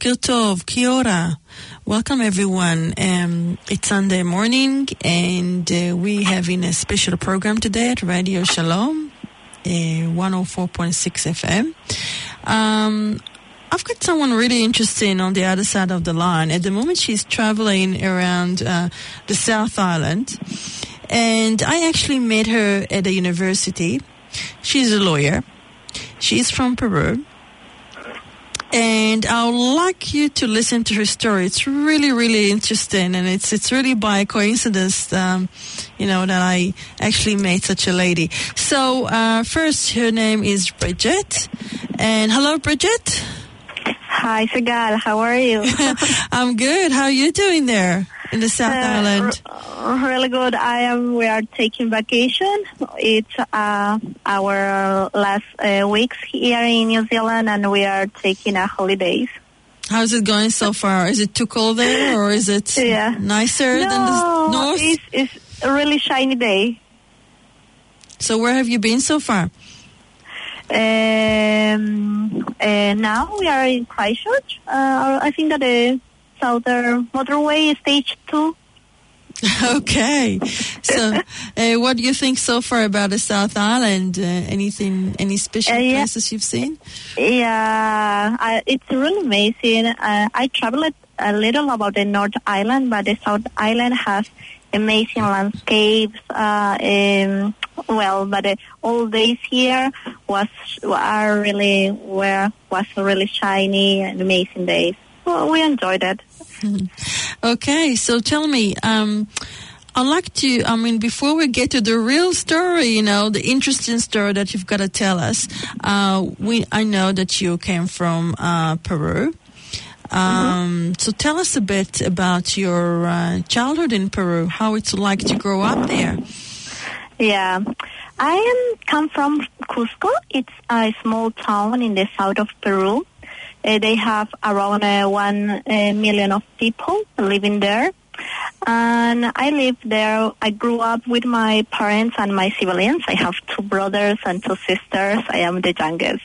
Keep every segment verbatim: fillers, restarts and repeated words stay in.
Boker Tov, Kia ora. Welcome everyone. Um, it's Sunday morning and uh, we having a special program today at Radio Shalom, uh, one oh four point six F M. Um, I've got someone really interesting on the other side of the line. At the moment she's traveling around uh, the South Island, and I actually met her at a university. She's a lawyer. She's from Peru. And I would like you to listen to her story. It's really, really interesting, and it's it's really by coincidence, um, you know, that I actually met such a lady. So uh, first, her name is Bridget, and hello, Bridget. Hi, Sigal. How are you? I'm good. How are you doing there in the South uh, Island? R- really good. I am. We are taking vacation. It's uh, our last uh, weeks here in New Zealand, and we are taking a holidays. How's it going so far? Is it too cold there, or is it yeah. nicer no, than the north? It's, it's a really shiny day. So where have you been so far? Um, uh, now we are in Christchurch. Uh, I think that the southern motorway is stage two. Okay. So, uh, what do you think so far about the South Island? Uh, anything, any special uh, yeah. places you've seen? Yeah, I, it's really amazing. Uh, I traveled a little about the North Island, but the South Island has amazing landscapes. Uh, um, well, but the old days here was are really were was really shiny and amazing days. Well, we enjoyed it. Okay, so tell me, um, I'd like to, I mean, before we get to the real story, you know, the interesting story that you've got to tell us, uh, we I know that you came from uh, Peru. Um, mm-hmm. So tell us a bit about your uh, childhood in Peru, how it's like to grow up there. Yeah, I am come from Cusco. It's a small town in the south of Peru. Uh, they have around uh, one uh, million of people living there. And I lived there. I grew up with my parents and my siblings. I have two brothers and two sisters. I am the youngest.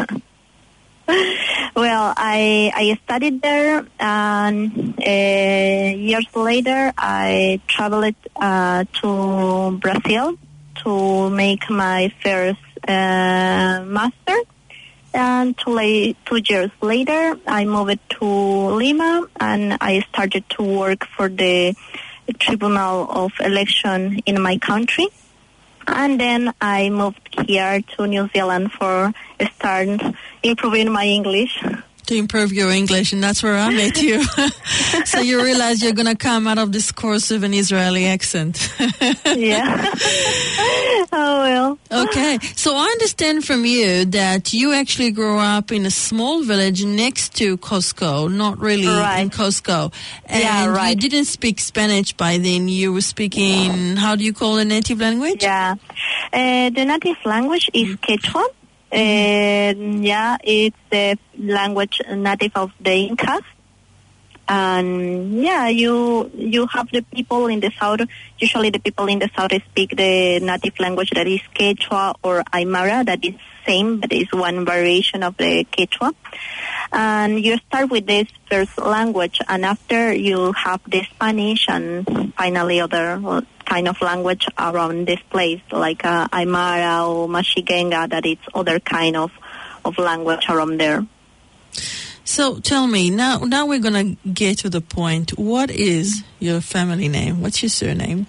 Well, I I studied there, and uh, years later I traveled uh, to Brazil to make my first uh, master. And two, la- two years later, I moved to Lima, and I started to work for the Tribunal of Election in my country. And then I moved here to New Zealand for start improving my English. To improve your English, and that's where I met you. So you realize you're going to come out of this course with an Israeli accent. Yeah. Oh, well. Okay. So I understand from you that you actually grew up in a small village next to Cusco, not really right. in Cusco. And yeah, right. you didn't speak Spanish by then. You were speaking, how do you call the native language? Yeah. Uh, the native language is Quechua. Mm-hmm. Uh, yeah, it's the language native of the Incas. And yeah, you you have the people in the south. Usually, the people in the south speak the native language that is Quechua or Aymara. That is same, but is one variation of the Quechua. And you start with this first language, and after you have the Spanish, and finally other kind of language around this place, like uh, Aymara or Mashigenga. That is other kind of of language around there. So tell me, now now we're going to get to the point. What is your family name? What's your surname?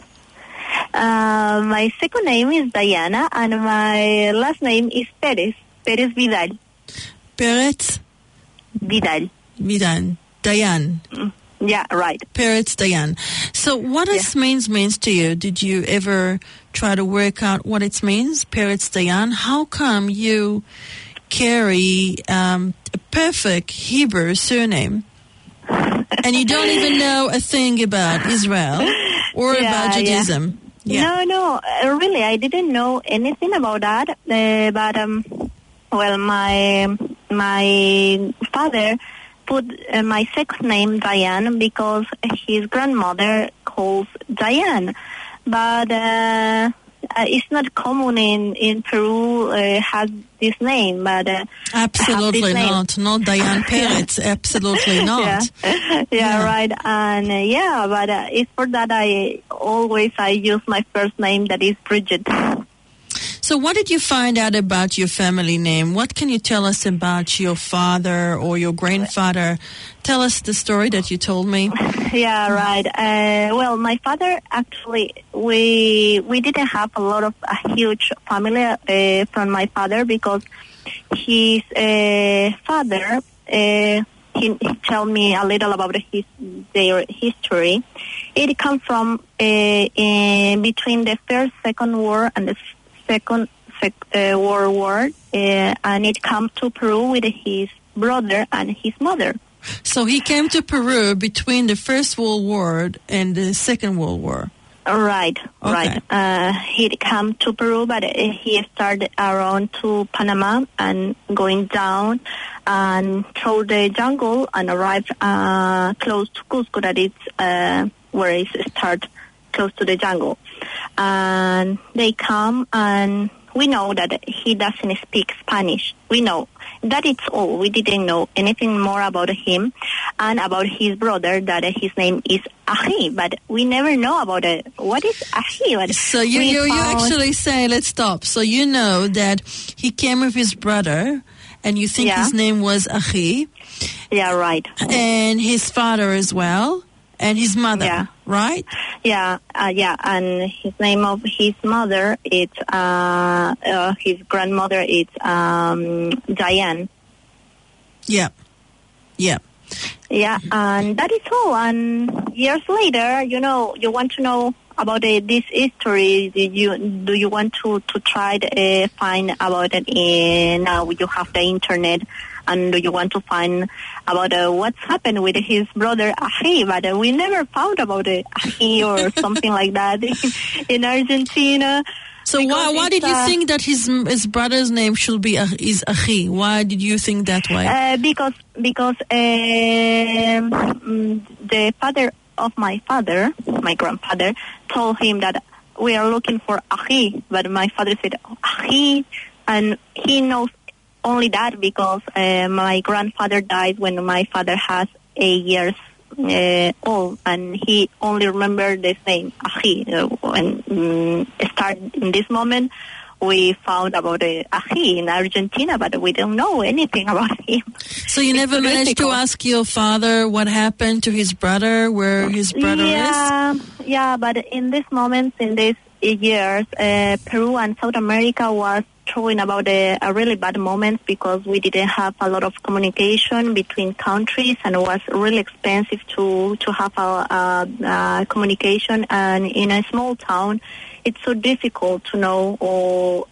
Uh, my second name is Diana, and my last name is Perez. Perez Vidal. Perez? Vidal. Vidal. Diane. Mm, yeah, right. Perez Diane. So what yeah. it means means to you? Did you ever try to work out what it means, Perez Diane? How come you carry um, a perfect Hebrew surname and you don't even know a thing about Israel or yeah, about Judaism? Yeah. yeah. No, no, uh, really, I didn't know anything about that. Uh, but um, well, my my father put uh, my second name Diane because his grandmother calls Diane. But uh, uh, it's not common in in Peru uh, has this name, but uh, absolutely name. not, not Diane Peretz, absolutely not. Yeah, yeah, Yeah. right, and uh, yeah, but uh, it's for that I always I use my first name, that is Bridget. So what did you find out about your family name? What can you tell us about your father or your grandfather? Tell us the story that you told me. Yeah, right. Uh, well, my father, actually, we we didn't have a lot of a huge family uh, from my father, because his uh, father, uh, he, he told me a little about his their history. It comes from uh, in between the first, second war and the second sec, uh, World War, uh, and it comes to Peru with his brother and his mother. So he came to Peru between the First World War and the Second World War. Right, Okay. right. Uh, he came to Peru, but uh, he started around to Panama and going down and through the jungle and arrived uh, close to Cusco, that is uh, where it starts, close to the jungle. And they come, and we know that he doesn't speak Spanish. We know. That is all. We didn't know anything more about him and about his brother, that his name is Ahi, but we never know about it. What is Ahi? But So you, we you, you found- actually say, let's stop. So you know that he came with his brother, and you think Yeah. his name was Ahi, Yeah, right. and his father as well, and his mother, Yeah. right? Yeah, uh, yeah, and his name of his mother, it's, uh, uh, his grandmother, it's um, Diane. Yeah. Yeah. Yeah, and that is all. And years later, you know, you want to know about uh, this history. Do you do you want to to try to uh, find about it? Uh, now you have the internet, and do you want to find about uh, what's happened with his brother Ahi? But uh, we never found about it, Ahi or something like that in Argentina. So Because why why it's, did you uh, think that his his brother's name should be Ah- is Ahi? Why did you think that way? Uh, because because um, mm, the father of my father, my grandfather, told him that we are looking for Ahi, but my father said Ahi, and he knows only that because uh, my grandfather died when my father has eight years uh, old, and he only remembered the name Ahi. Uh, and um, start in this moment, we found about uh, Ahi in Argentina, but we don't know anything about him. So you never it's managed to difficult. ask your father what happened to his brother, where his brother is? yeah, yeah, but in this moment, in these years, uh, Peru and South America was throwing about a, a really bad moment because we didn't have a lot of communication between countries, and it was really expensive to to have a, a, a communication. And in a small town, it's so difficult to know or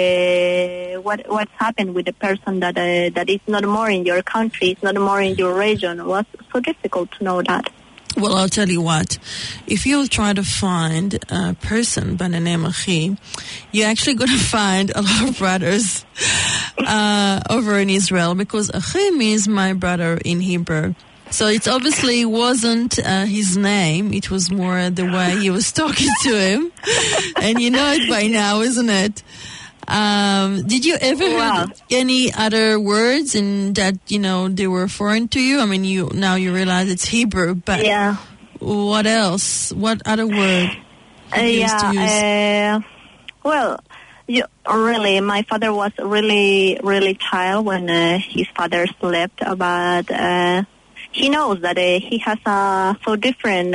uh, what what's happened with the person that uh, that is not more in your country, it's not more in your region. It was so difficult to know that. Well, I'll tell you what. If you'll try to find a person by the name of Achi, you're actually going to find a lot of brothers uh, over in Israel, because Achi means my brother in Hebrew. So it obviously wasn't uh, his name. It was more the way he was talking to him. And you know it by now, isn't it? Um, did you ever Wow. hear any other words in that, you know, they were foreign to you? I mean, you now you realize it's Hebrew, but Yeah. what else? What other word Uh, did you used to use? yeah. Uh, well, you, really, my father was really, really child when uh, his father slept, but uh, he knows that uh, he has uh, so different,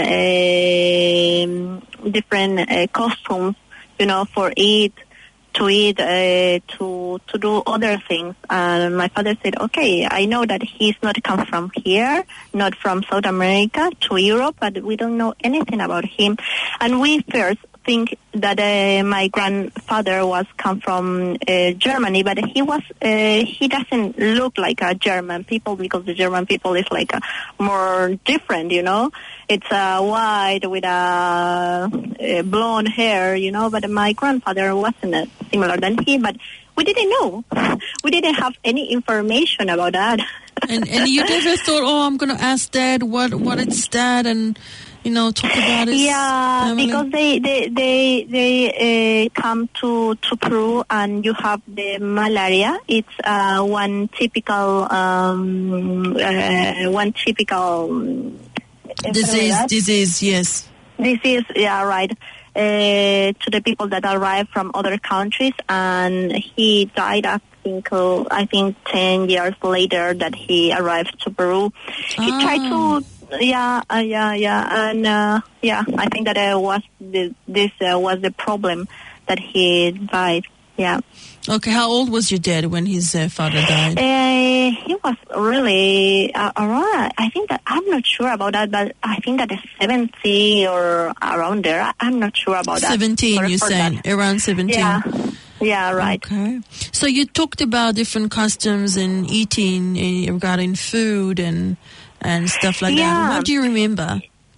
uh, different uh, costumes, you know, for eat. to eat, uh, to to do other things. And my father said, okay, I know that he's not come from here, not from South America to Europe, but we don't know anything about him. And we first think that uh, my grandfather was come from uh, Germany, but he was uh, he doesn't look like a German people, because the German people is like a more different, you know. It's uh, white with a, a blonde hair, you know, but my grandfather wasn't uh, similar than he, but we didn't know. We didn't have any information about that. and and you never thought, oh, I'm going to ask Dad what what it's that, and you know, talk about his Yeah, family? because they they they, they uh, come to, to Peru and you have the malaria. It's uh, one typical um, uh, one typical disease. enfermedad. Disease. Yes. Disease. Yeah, right. Uh, to the people that arrive from other countries, and he died. I think uh, I think ten years later that he arrived to Peru. He Ah. tried to. Yeah, uh, yeah, yeah, and uh, yeah, I think that uh, was the, this uh, was the problem that he died. Yeah. Okay, how old was your dad when his uh, father died? Uh, he was really uh, around. I think that I'm not sure about that, but I think that it's seventy or around there. I, I'm not sure about that. Seventeen, For- you're for saying that. around seventeen. Yeah. Yeah. Right. Okay. So you talked about different customs and eating uh, regarding food and and stuff like that. Yeah. What do you remember?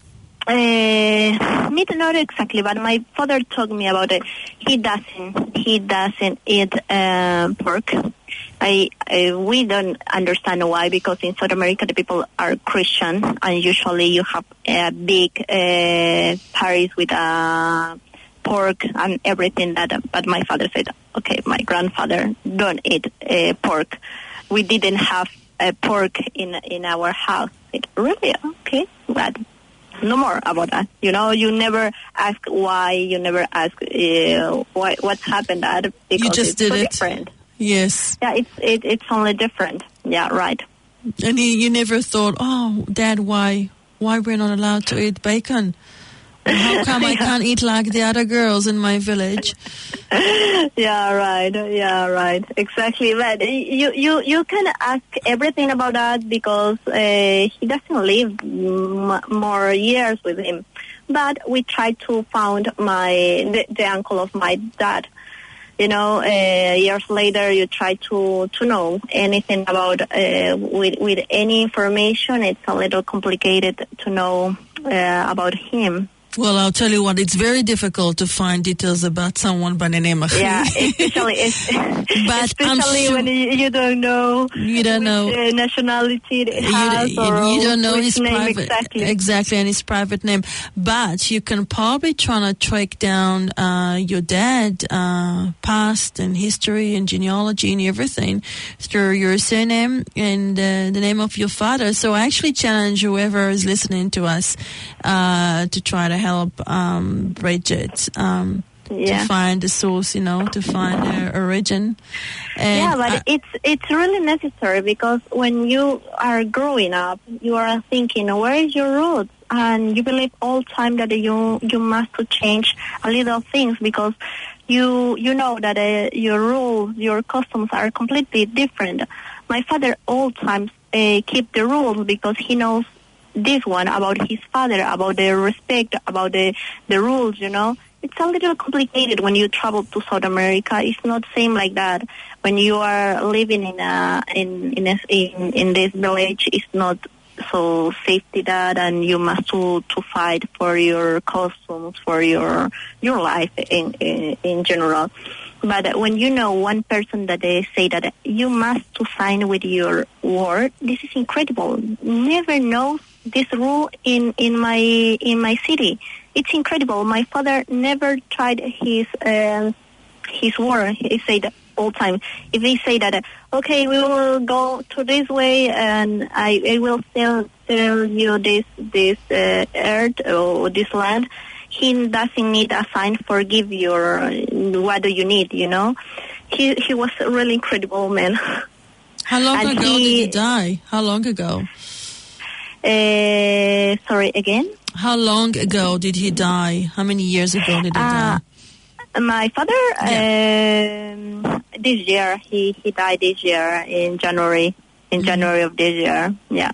Uh, me not exactly, but my father told me about it. He doesn't. He doesn't eat uh, pork. I, I we don't understand why, because in South America the people are Christian, and usually you have a big uh, parties with uh, pork and everything. That, but my father said, okay, my grandfather don't eat uh, pork. We didn't have uh, pork in in our house. I said, really? Okay, but no more about that. You know, you never ask why. You never ask uh, why what happened. That because You just it's did so it. different. Yes. Yeah, it's it, it's only different. Yeah, right. And you, you never thought, oh, Dad, why why we're not allowed to eat bacon? Or how come I can't eat like the other girls in my village? Yeah, right. Yeah, right. Exactly. But you you you can ask everything about that because uh, he doesn't live m- more years with him. But we tried to find my the, the uncle of my dad. You know, uh, years later, you try to, to know anything about uh, with with any information. It's a little complicated to know uh, about him. Well, I'll tell you what, it's very difficult to find details about someone by the name of Yeah, especially es- But I'm especially sure- when you, you don't know You don't which, know. uh, nationality it You, has you- or you don't know which his name private exactly. exactly and his private name, but you can probably try to track down uh, your dad uh, past and history and genealogy and everything through your surname and uh, the name of your father. So I actually challenge whoever is listening to us uh, to try to help um, Bridget um, Yeah. to find the source, you know, to find her origin. And Yeah, but I- it's it's really necessary because when you are growing up, you are thinking, where is your roots? And you believe all time that you you must to change a little things because you you know that uh, your rules, your customs are completely different. My father all times uh, keep the rules because he knows this one about his father, about the respect, about the the rules, you know. It's a little complicated when you travel to South America. It's not same like that. When you are living in a in in a, in, in this village, it's not so safety that, and you must to to fight for your customs, for your your life in in, in general. But when you know one person that they say that you must to sign with your word, this is incredible. Never know this rule in, in my in my city. It's incredible. My father never tried his uh, his word. He said all time. If they say that, okay, we will go to this way, and I, I will sell sell you this this uh, earth or this land. He doesn't need a sign for give your what do you need, you know. He he was a really incredible man. how long and ago he- did he die? How long ago? Uh, sorry again. How long ago did he die? How many years ago did he Uh, die? My father, um, this year he he died this year in January. In Mhm. January of this year, yeah.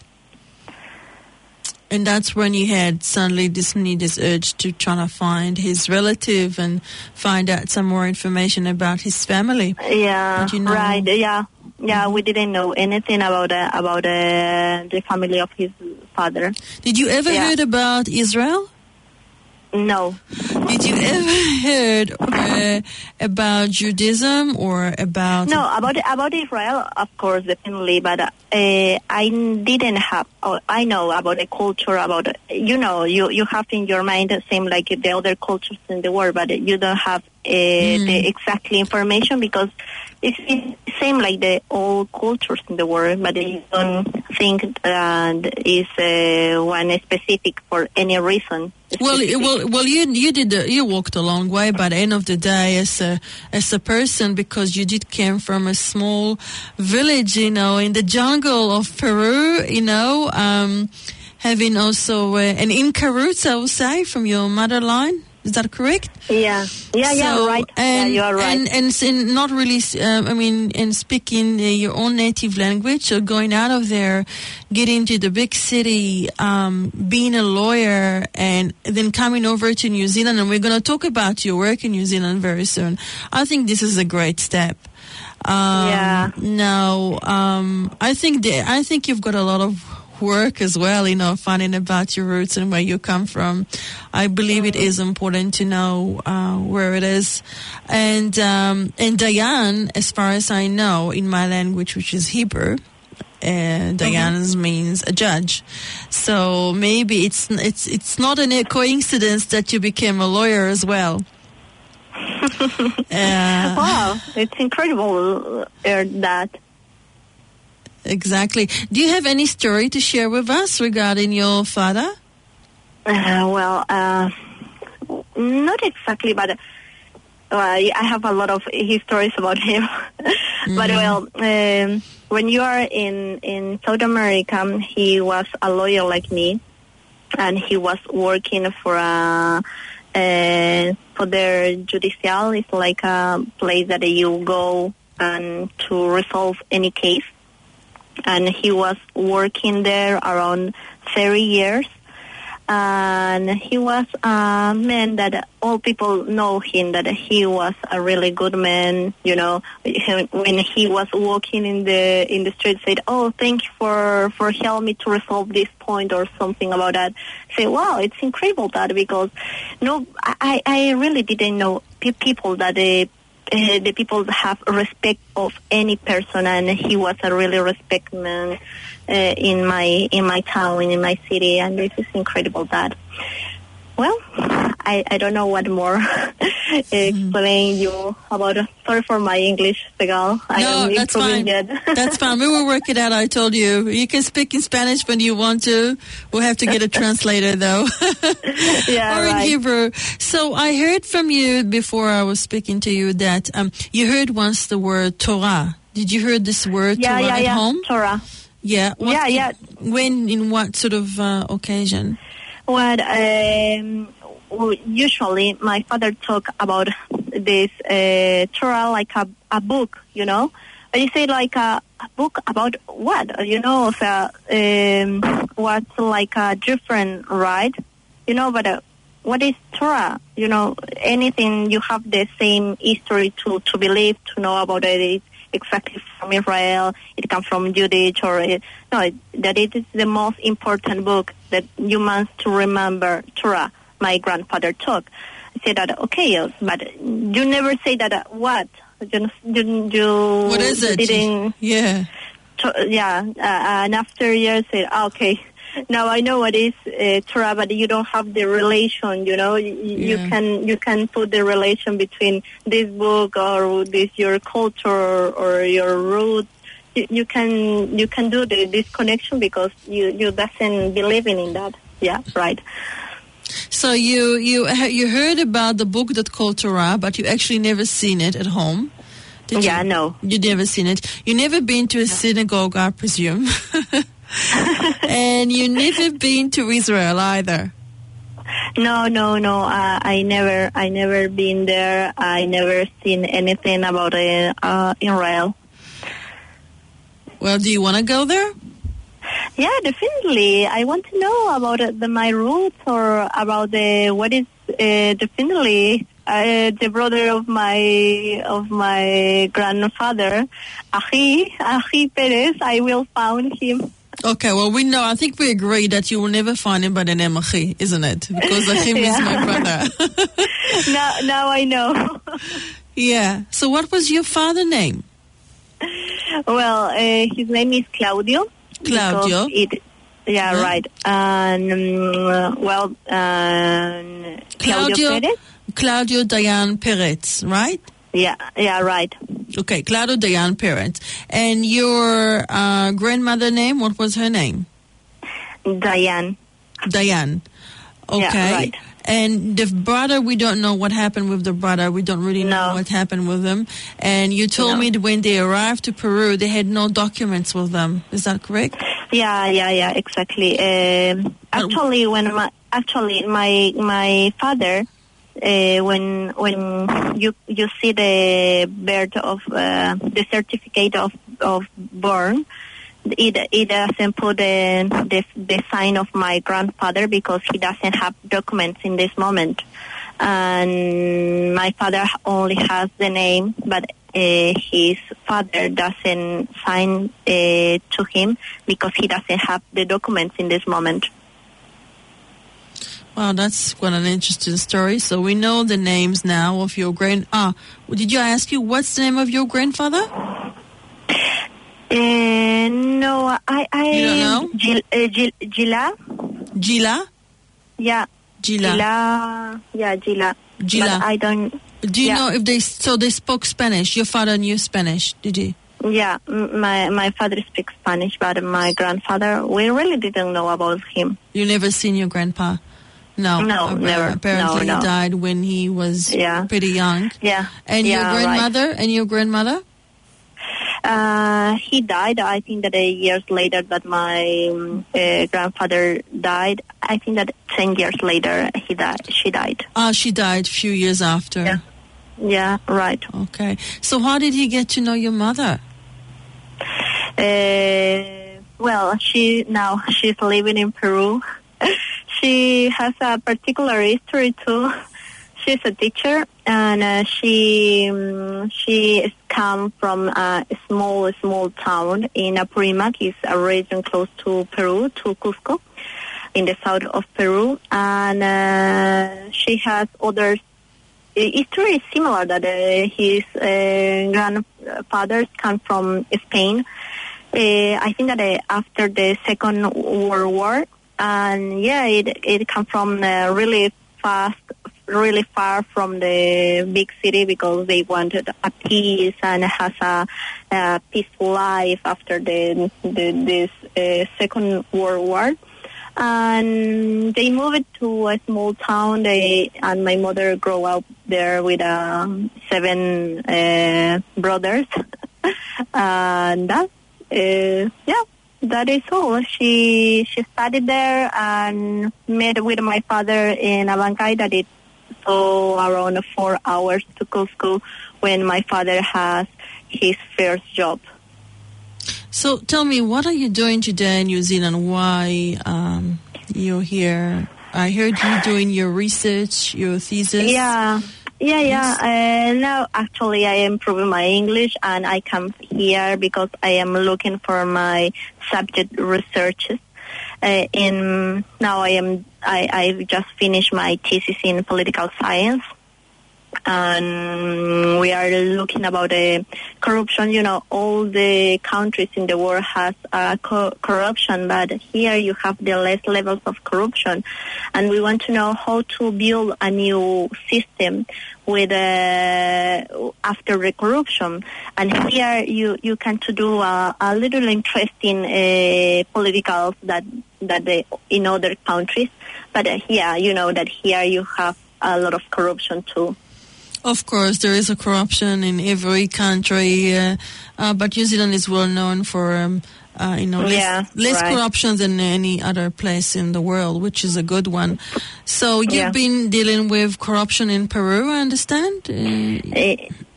And that's when you had suddenly this need, this urge to try to find his relative and find out some more information about his family. Yeah, Did you know- right. Yeah, yeah. We didn't know anything about uh, about uh, the family of his father. Did you ever Yeah. heard about Israel? No. did you ever heard uh, about Judaism or about? No, about about Israel, of course, definitely. But uh, I didn't have. Oh, I know about the culture. About you know, you you have in your mind the same like the other cultures in the world, but you don't have uh, mm. the exactly information because it's the same like the all cultures in the world, but you don't think that is uh, one specific for any reason. Well, well, well. You you did uh, you walked a long way. By the end of the day, as a as a person, because you did came from a small village, you know, in the jungle of Peru, you know, um, having also uh, an Inca roots, I would say, from your mother line. Is that correct? Yeah, yeah, so, yeah, right. And, yeah, you are right. And, and, and not really, uh, I mean, and speaking uh, your own native language, or going out of there, getting to the big city, um, being a lawyer, and then coming over to New Zealand. And we're going to talk about your work in New Zealand very soon. I think this is a great step. Um, yeah. Now, um, I think the, I think you've got a lot of work as well, you know, finding about your roots and where you come from. I believe it is important to know uh, where it is. And um, and Dayan, as far as I know, in my language, which is Hebrew, uh, Dayan mm-hmm. means a judge. So maybe it's it's it's not a coincidence that you became a lawyer as well. uh, wow, it's incredible uh, that. Exactly. Do you have any story to share with us regarding your father? Uh, well, uh, not exactly, but uh, I have a lot of stories about him. Mm-hmm. But well, um, when you are in, in South America, he was a lawyer like me, and he was working for a uh, for their judicial. It's like a place that you go and to resolve any case. And he was working there around thirty years. And he was a man that all people know him, that he was a really good man. You know, when he was walking in the in the street, said, "Oh, thank you for, for helping me to resolve this point," or something about that. Say, wow, it's incredible that, because no, I, I really didn't know people that they Uh, the people have respect of any person, and he was a really respect man uh, in my in my town, in my city, and this is incredible. That, well, I, I don't know what more explain you about. Sorry for my English, Segal. I no, am that's fine. Yet. That's fine. We will work it out. I told you. You can speak in Spanish when you want to. We'll have to get a translator, though. Yeah, or in right. Hebrew. So I heard from you before I was speaking to you that um, you heard once the word Torah. Did you hear this word yeah, Torah yeah, at yeah. home? Torah. Yeah. What, yeah, yeah. When, in what sort of uh, occasion? Well, um, usually my father talk about this uh, Torah like a, a book, you know. But you say like a, a book about what, you know, so, um, what's like a different, right? You know, but uh, what is Torah? You know, anything you have the same history to, to believe, to know about it. It's exactly from Israel, it comes from Judith, or it, no, it, that it is the most important book that you must to remember, Torah. My grandfather took. I said that, okay, but you never say that, uh, what? You, you, you, what is it? Didn't, yeah. To, yeah, uh, and after years, I said, ah, okay, now I know what is uh, Torah, but you don't have the relation, you know. You, yeah. you can you can put the relation between this book or this your culture or, or your roots. You, you can you can do the, this connection because you, you doesn't believe in that. Yeah, right. So you you you heard about the book that called Torah, but you actually never seen it at home. Did yeah, you? no. You never seen it. You never been to a no. synagogue, I presume. And you never been to Israel either. No, no, no. Uh, I never, I never been there. I never seen anything about uh, uh, Israel. Well, do you want to go there? Yeah, definitely. I want to know about uh, the, my roots or about the what is uh, definitely uh, the brother of my of my grandfather, Achi Achi Perez. I will find him. Okay, well, we know, I think we agree that you will never find him by the name Achi, isn't it? Because Achim Yeah. is my brother. now, now I know. Yeah. So what was your father's name? Well, uh, his name is Claudio. Claudio. because It, yeah, Yeah. right. And, um, well, um, Claudio Claudio, Perez? Claudio Dayan Perez, right? Yeah, yeah, right. Okay, Claudio Dayan Perez. And your uh, grandmother name, what was her name? Diane. Dayan. Okay. Yeah, right. And the brother, we don't know what happened with the brother. We don't really know No. what happened with him. And you told No. me that when they arrived to Peru, they had no documents with them. Is that correct? Yeah, yeah, yeah, exactly. Um, actually, when my actually my my father, uh, when when you you see the birth of uh, the certificate of of born, it it doesn't put the, the the sign of my grandfather because he doesn't have documents in this moment, and my father only has the name, but uh, his father doesn't sign uh, to him because he doesn't have the documents in this moment. Wow, that's quite an interesting story. So we know the names now of your grand... Ah, did you ask you what's the name of your grandfather? Uh, no, I... I You don't know? Gil, uh, Gil, Gila? Gila? Yeah. Gila. Gila. Yeah, Gila. Gila. But I don't... Do you yeah. know if they... So they spoke Spanish. Your father knew Spanish, did he? Yeah, m- my my father speaks Spanish, but my grandfather, we really didn't know about him. You never seen your grandpa? No. No, Appa- never. Apparently No, no. he died when he was Yeah. pretty young. Yeah. And yeah, your grandmother? And your grandmother? Uh, he died, I think that uh, years later, but my um, uh, grandfather died. I think that ten years later he died. She died. Ah, she died a few years after. Yeah. Yeah, right. Okay. So how did he get to know your mother? Uh, well, she now she's living in Peru. She has a particular history too. She's a teacher, and uh, she um, she is come from a small small town in Apurimac, is a region close to Peru, to Cusco, in the south of Peru, and uh, she has other history is similar. That uh, his uh, grandfathers come from Spain. Uh, I think that uh, after the Second World War, and yeah, it it come from uh, really fast. Really far from the big city because they wanted a peace and has a, a peaceful life after the, the this uh, Second World War. And they moved to a small town. They and my mother grew up there with uh, seven uh, brothers, and that uh, yeah. That is all. She she studied there and met with my father in Abancay. That it so around four hours to Cusco when my father has his first job. So tell me, what are you doing today in New Zealand? Why um, you're here? I heard you doing your research, your thesis. Yeah, yeah, yeah. Uh, now, actually, I am improving my English, and I come here because I am looking for my subject researches. Uh, in now, I am. I I just finished my thesis in political science, and we are looking about uh, corruption. You know, all the countries in the world has uh, co- corruption, but here you have the less levels of corruption, and we want to know how to build a new system with uh, after the corruption. And here you you can to do a, a little interesting uh, politicals that that they in other countries, but uh, here you know that here you have a lot of corruption too. Of course, there is a corruption in every country, uh, uh, but New Zealand is well known for, um, uh, you know, less, Yeah, less right. corruption than any other place in the world, which is a good one. So you've Yeah. been dealing with corruption in Peru, I understand? Uh, Uh,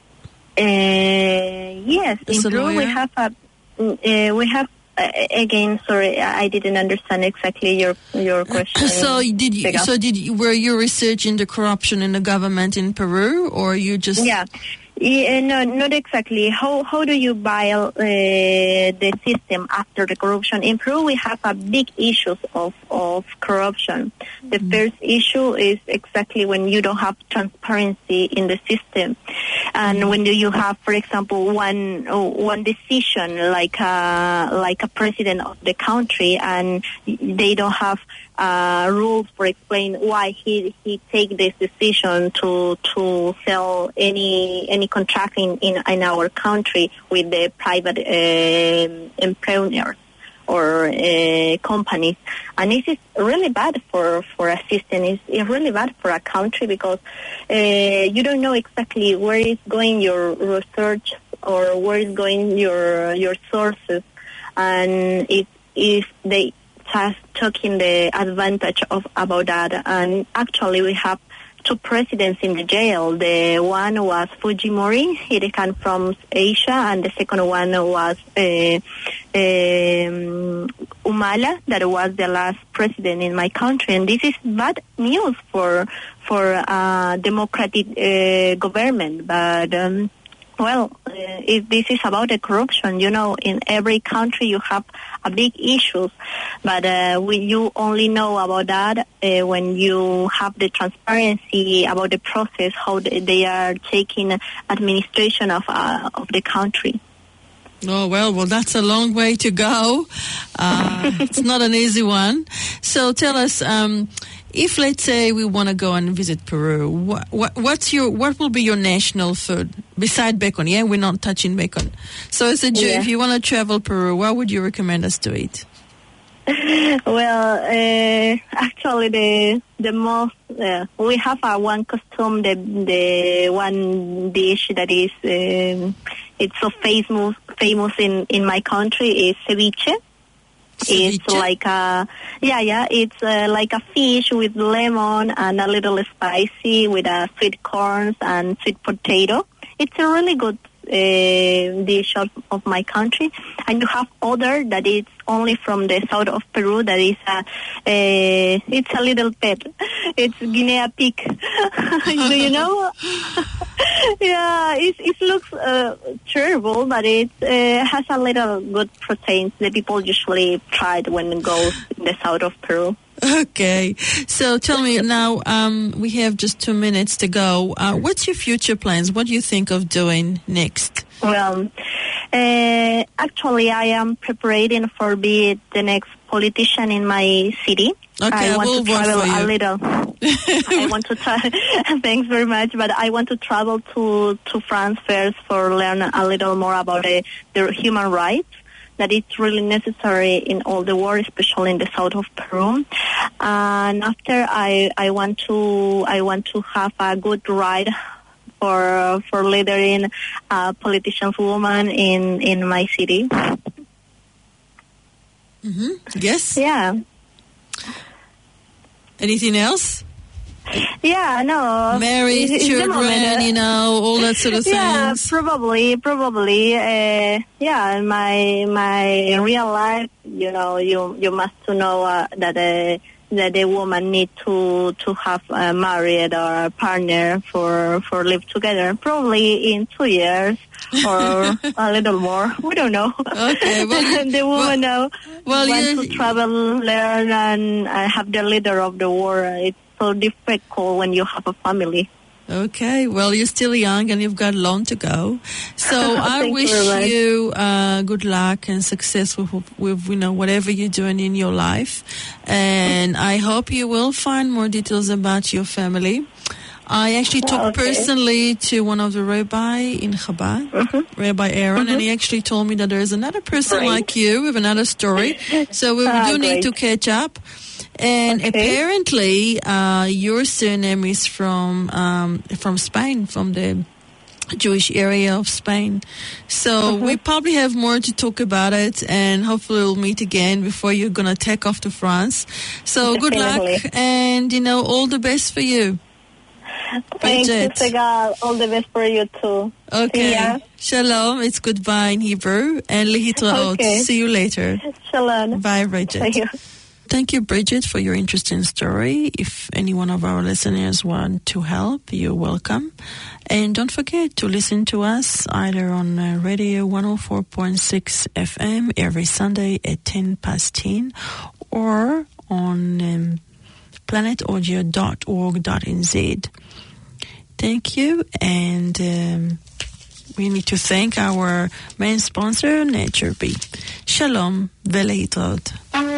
uh, yes, As in a Peru we lawyer? have a uh, we have uh, again. Sorry, I I didn't understand exactly your your question. So did you? Vega. So did you, were you researching the corruption in the government in Peru, or you just? Yeah, Yeah, no, not exactly. How how do you buy uh, the system after the corruption? In Peru, we have a big issue of, of corruption. Mm-hmm. The first issue is exactly when you don't have transparency in the system. And mm-hmm. when you have, for example, one one decision like a, like a president of the country, and they don't have uh, rules for explain why he, he take this decision to to sell any any contract in, in, in our country with the private uh, entrepreneurs or uh, companies. And this is really bad for, for a system. It's, it's really bad for a country because uh, you don't know exactly where is going your research or where is going your your sources. And if, if they just taking the advantage of about that, and actually we have two presidents in the jail. The one was Fujimori, he came from Asia, and the second one was uh, um, Humala, that was the last president in my country. And this is bad news for for uh, democratic uh, government. But um, well, uh, if this is about the corruption, you know, in every country you have a big issues, but uh, we, you only know about that uh, when you have the transparency about the process, how they are taking administration of uh, of the country. Oh, well, well, that's a long way to go. Uh, it's not an easy one. So tell us, um, if let's say we want to go and visit Peru, what, what, what's your, what will be your national food beside bacon? Yeah, we're not touching bacon. So as a Jew, yeah. if you want to travel Peru, what would you recommend us to eat? Well, uh, actually, the the most uh, we have a one custom, the the one dish that is um, it's so famous famous in, in my country is ceviche. Ceviche? It's like a yeah yeah it's uh, like a fish with lemon and a little spicy with a sweet corns and sweet potato. It's a really good uh, dish of, of my country. And you have other that is only from the south of Peru. That is a, uh, it's a little pet. It's Guinea pig. Do you know? Yeah, it it looks uh, terrible, but it uh, has a little good proteins. The people usually try it when they go in the south of Peru. Okay, so tell me now. Um, we have just two minutes to go. Uh, what's your future plans? What do you think of doing next? Well, uh, actually, I am preparing for be the next politician in my city. Okay, I want will to travel vote for you. a little. I want to tra- thanks very much, but I want to travel to, to France first for learn a little more about the, the human rights. That it's really necessary in all the world, especially in the south of Peru. And after I, I want to, I want to have a good ride for for leading a politician's woman in, in my city. Mm-hmm. Yes. Yeah. Anything else? Yeah, no. Married, It's children, moment, uh, you know, all that sort of yeah, things. probably, probably. Uh, yeah, in my my real life, you know, you you must to know uh, that a that a woman need to to have a married or a partner for for live together. Probably in two years or a little more. We don't know. Okay, well, the woman well, now well, wants you, to travel, learn, and uh, have the leader of the world. It's so difficult when you have a family. Okay, well, you're still young and you've got long to go. So I wish you uh, good luck and success with, with, you know, whatever you're doing in your life. And I hope you will find more details about your family. I actually talked okay. personally to one of the rabbi in Chabad, mm-hmm. Rabbi Aaron, mm-hmm. and he actually told me that there is another person great. like you with another story. So we ah, do great. need to catch up. And okay. apparently, uh, your surname is from um, from Spain, from the Jewish area of Spain. So mm-hmm. we probably have more to talk about it, and hopefully we'll meet again before you're going to take off to France. So Definitely. Good luck, and, you know, all the best for you. Thank you, Segal. All the best for you, too. Okay. Yeah. Shalom. It's goodbye in Hebrew. And lihitraot. Okay. See you later. Shalom. Bye, Bridget. Thank you. Thank you, Bridget, for your interesting story. If any one of our listeners want to help, you're welcome. And don't forget to listen to us either on uh, Radio one oh four point six F M every Sunday at ten past ten or on um, planet audio dot org dot n z. Thank you, and um, we need to thank our main sponsor, NatureBee. Shalom, ולהתראות.